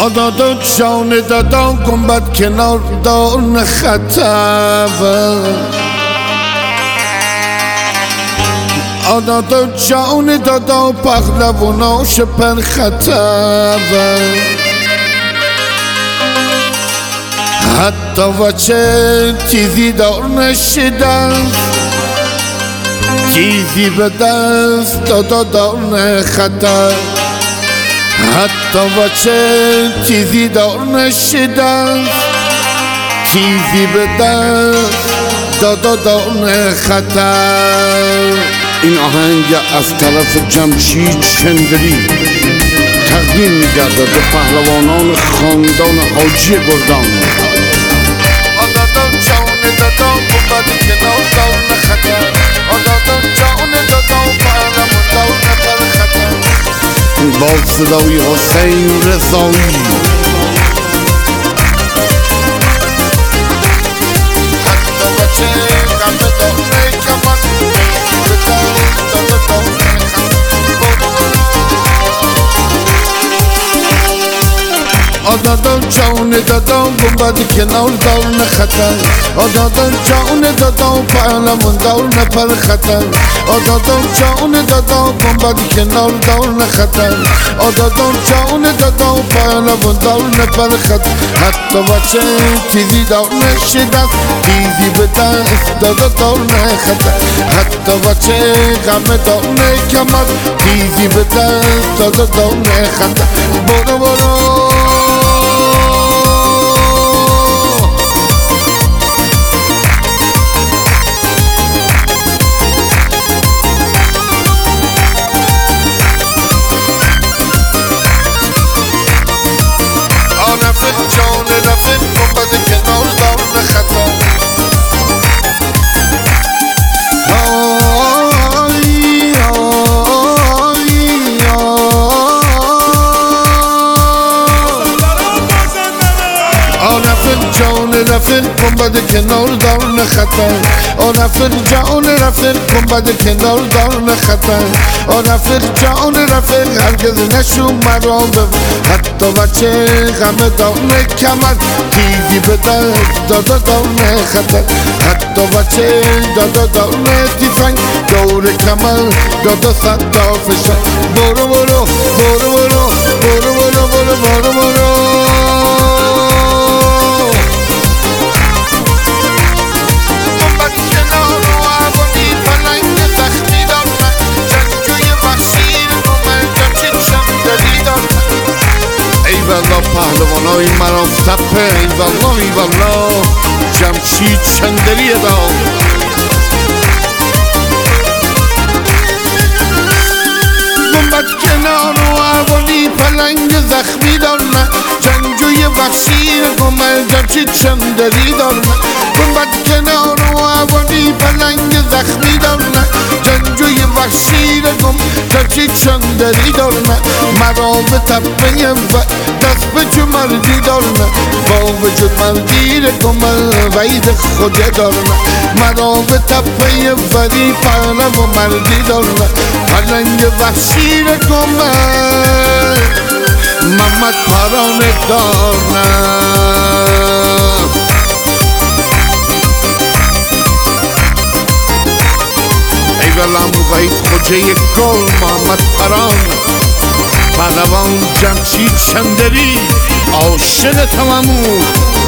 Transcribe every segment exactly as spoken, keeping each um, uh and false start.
آدادا جان دادا گنبد کنار دار نخطب آدادا جان دادا پهلواناش پر خطب حتی وچه تیزی دار نشدن تیزی به دست دادا دار نخطب حتی وچه تیزی دار نشدن تیزی به دست دادا دار نخطب. این آهنگ از طرف جمشید شندری تقدیم می‌گردد به پهلوانان خاندان حاجی گردان. آدادا جان دادا گنبد کنار دار نخطب آدادا جان دادا پهلوان دار نپر خطب. با صدای حسین رضایی حتی بچه غم داره کمان به دست دادا دار نخطب. آدادا جان دادا گنبد کنار دار نخطب آدادا جان دادا پهلوان دار نپر خطب آدادا جان دادا گنبد کنار دار نخطب آدادا جان دادا پهلوان دار نپر خطب. حتی بچه تیزی دار نشدن تیزی به دست دادا دار نخطب حتی بچه غم دار نکمد تیزی به دست دادا دار نخطب. برو برو جان رفت گنبد کنار دار نخطب آی آی آرفت جان رفت گنبد کنار دار نخطب آرفت جان رفت گنبد کنار دار نخطب آرفت جان رفت هرگز نشو مرا ببر حتی بچه غم دار نکمد تیزی به دست دادا دار نخطب حتی بچه دادا دار نتیفنگ دور کمر دادا صد تا فشن. برو برو برو برو برو برو برو برو برو ایوالا پهلوانای مرام تپه ایوالا ایوالا جمشید چندری دار. گنبد کنار و اوانی پلنگ زخمی دارم جنگجوی وحشی گمر جمشید چندری دارم گنبد کنار و اوانی پلنگ زخمی دارم جنگجوی وحشی گم جمشید چندری دارم مرا به تپه و دست به جو مردی دارم با وجود مردی گمر وید خوده دارم مرا به تپه وری پهلو و مردی دارم پلنگ وحشی گمر محمد پرانه دارم. ایوالم وید خوجه گل محمد پرانه پهلوان جمشید چندری عاشق تمامون.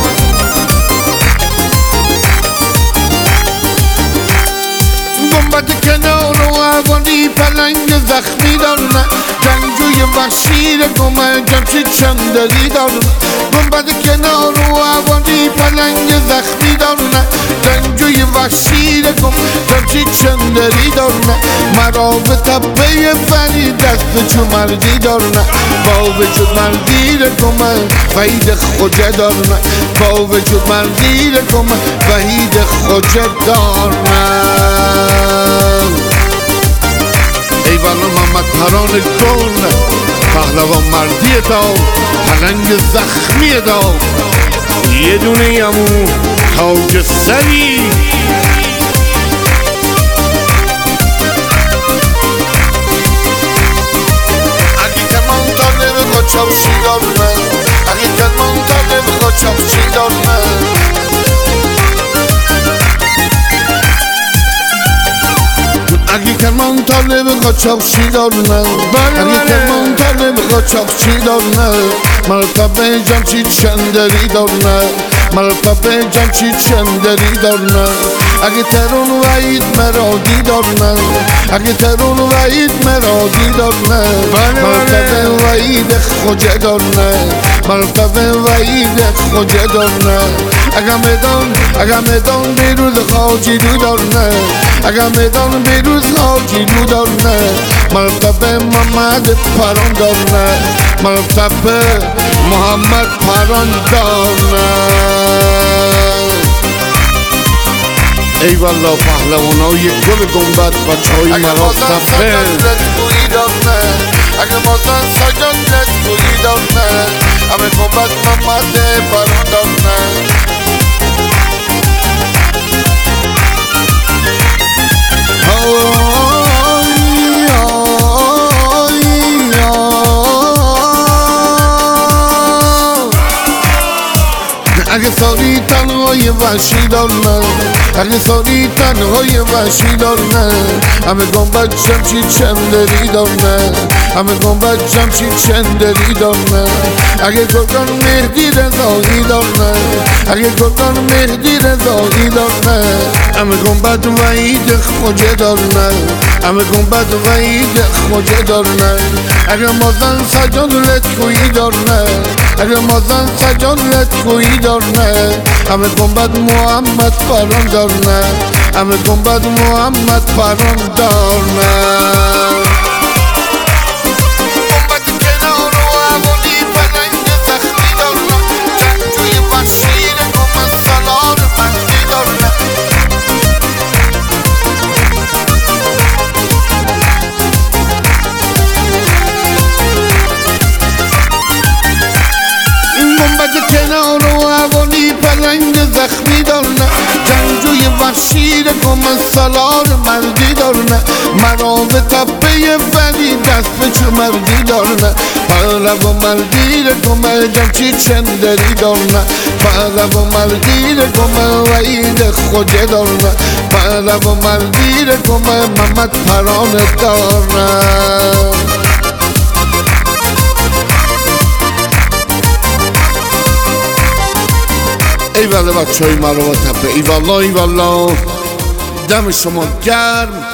گنبد کنار و اوانی پلنگ زخمی دارم جنگجوی وحشی گمر جمشید چندری دارم گنبد کنار و اوانی پلنگ زخمی دارم جنگجوی وحشی گم جمشید چندری دارم مرا به تپه وری دست به چو مردی دارم با وجود مردی گمر وحید خوجه دارم با وجود مردی گمر وحید خوجه دارم. ایوالا محمد پرانه گل پهلوان مردی دار پلنگ زخمی دار یه دونه یمو تاج سری اگه کمان داره با چاوشی دارم طالب قاچاقچی دارن اگه کرمان طالب قاچاقچی دارن مرتبه جمشید چندری دارن مرتبه جمشید چندری دارن اگه ترون وعید مرادی دارن اگه ترون وعید مرادی دارن مرتبه وعید خوجه دارن مرتبه وعید خوجه دارن اگه میدان اگه میدان بیروز خاجی دو دارن اگه میدان بیروز خاجی دو دارن مرتبه محمد پران دارن مرتبه محمد پران دارن ای والله پهلوانای گل گنبد بچه های مرا صفه اگه مازن سجادت گویی دارن همه گنبد محمد پران دارن اگه ساری تنهای وحشی دارن اگه ساری تنهای وحشی دارن همه گنبد جمشید چندری دارن همه گنبد جمشید چندری دارن اگه گرگان مهدی رضایی دارن اگه گرگان مهدی رضایی دارن همه گنبد وحید خوجه دارن همه گنبد وحید خوجه دارن اگه مازن سجاد لطفویی دارن اگه مازن سجاد لطفویی دارن همه گنبد محمد پران دارن همه گنبد محمد پران دارن گنبد کنار و عوانی پلنگ زخمی دارن جنگجوی وحشی گنبد سالار بندی دارن گنبد کنار و عوانی پلنگ زخمی دارن جنگجوی وحشی گنبد سالار مردی دارن مرا به تپه ولی دست به چو مردی دارن پهلو مردی گنبد جمشید چندری دارن پهلو مردی گنبد وعید خوجه دارن پهلو مردی گنبد محمد پران دارن ای والله بچه های مرا و تپه ای والله ای والله دم شما گرم